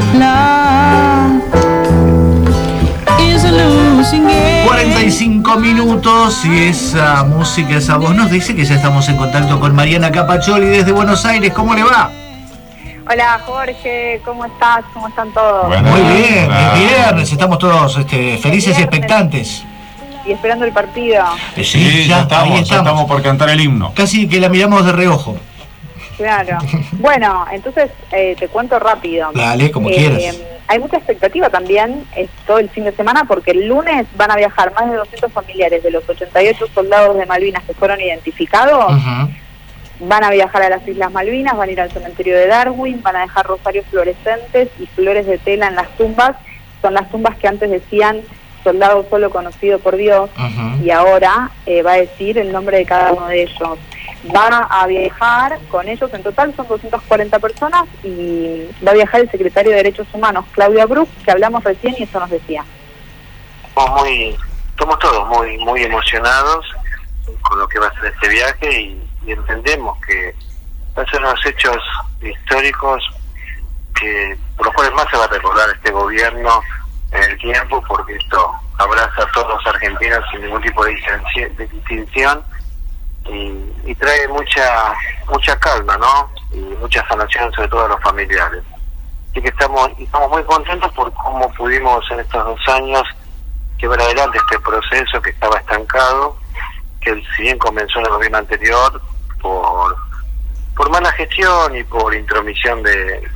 45 minutos y esa música, esa voz nos dice que ya estamos en contacto con Mariana Capaccioli desde Buenos Aires. ¿Cómo le va? Hola Jorge, ¿cómo estás? ¿Cómo están todos? Bueno, muy bien, es viernes, estamos todos felices y expectantes. Y esperando el partido. Sí, ya estamos por cantar el himno. Casi que la miramos de reojo. Claro. Bueno, entonces te cuento rápido. Dale, como quieras. Hay mucha expectativa también todo el fin de semana porque el lunes van a viajar más de 200 familiares de los 88 soldados de Malvinas que fueron identificados. Van a viajar a las Islas Malvinas, van a ir al cementerio de Darwin, van a dejar rosarios fluorescentes y flores de tela en las tumbas. Son las tumbas que antes decían soldado solo conocido por Dios, y ahora va a decir el nombre de cada uno de ellos. Va a viajar con ellos, en total son 240 personas, y va a viajar el secretario de Derechos Humanos, Claudia Bruch, que hablamos recién y eso nos decía. Estamos todos muy emocionados con lo que va a ser este viaje y entendemos que va a ser unos hechos históricos que por los cuales más se va a recordar este gobierno en el tiempo, porque esto abraza a todos los argentinos sin ningún tipo de distinción y trae mucha calma, ¿no? Y mucha sanación, sobre todo a los familiares. Así que estamos muy contentos por cómo pudimos en estos 2 años llevar adelante este proceso que estaba estancado, que si bien comenzó en el gobierno anterior por mala gestión y por intromisión de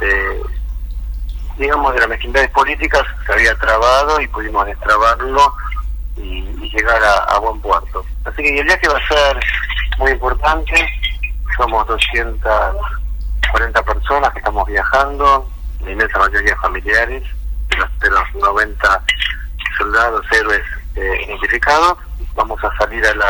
las mezquindades políticas, se había trabado y pudimos destrabarlo y llegar a buen puerto. Así que el viaje va a ser muy importante. Somos 240 personas que estamos viajando, la inmensa mayoría familiares de los 90 soldados héroes identificados. Vamos a salir a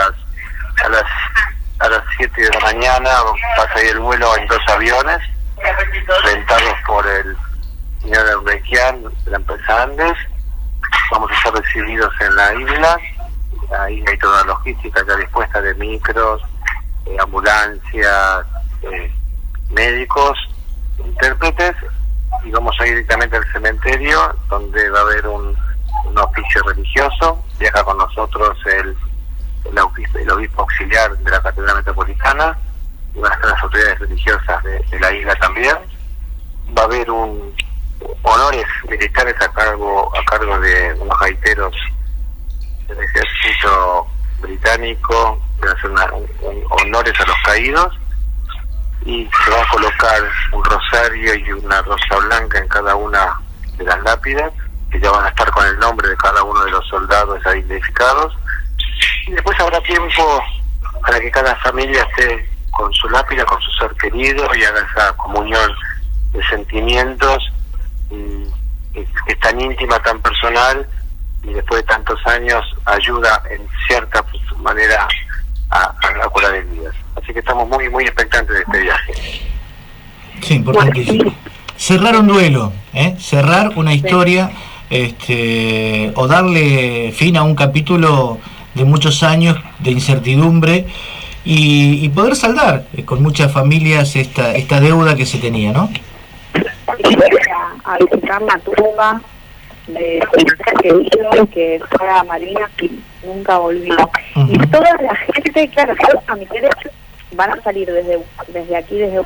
las 7 de la mañana, va a salir el vuelo en 2 aviones rentados por el señor Urrequian de la empresa Andes. Vamos a ser recibidos en la isla. Ahí hay toda la logística ya dispuesta de micros, ambulancias, médicos, intérpretes, y vamos a ir directamente al cementerio donde va a haber un oficio religioso. Viaja con nosotros el obispo auxiliar de la Catedral Metropolitana y van a estar las autoridades religiosas de la isla también. Va a haber honores militares a cargo de unos gaiteros del ejército británico, que van a hacer honores a los caídos, y se va a colocar un rosario y una rosa blanca en cada una de las lápidas, que ya van a estar con el nombre de cada uno de los soldados identificados, y después habrá tiempo para que cada familia esté con su lápida, con su ser querido, y haga esa comunión de sentimientos que es tan íntima, tan personal, y después de tantos años ayuda en cierta manera a curar heridas. Así que estamos muy expectantes de este viaje. Sí, importantísimo. Cerrar un duelo, cerrar una historia, o darle fin a un capítulo de muchos años de incertidumbre y poder saldar con muchas familias esta deuda que se tenía, ¿no? A visitar la tumba de que fue a Malvinas y nunca volvió. Y toda la gente, claro, todos los familiares van a salir desde aquí, desde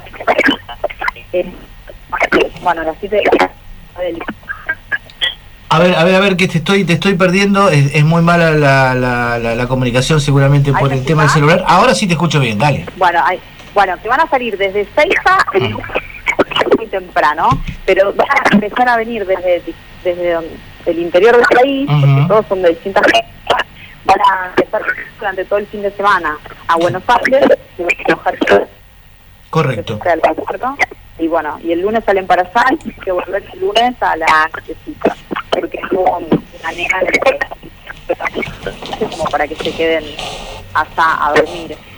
las 7 de A ver, que te estoy perdiendo, es muy mala la comunicación seguramente por el tema del celular. Ahora sí te escucho bien, dale. Bueno, que van a salir desde Seiza muy temprano, pero van a empezar a venir desde el interior del país, porque todos son de distintas regiones. Van a empezar durante todo el fin de semana a Buenos Aires, correcto. Y bueno, y el lunes salen para allá y hay que volver el lunes a la nochecita, porque es como una nena como para que se queden allá a dormir.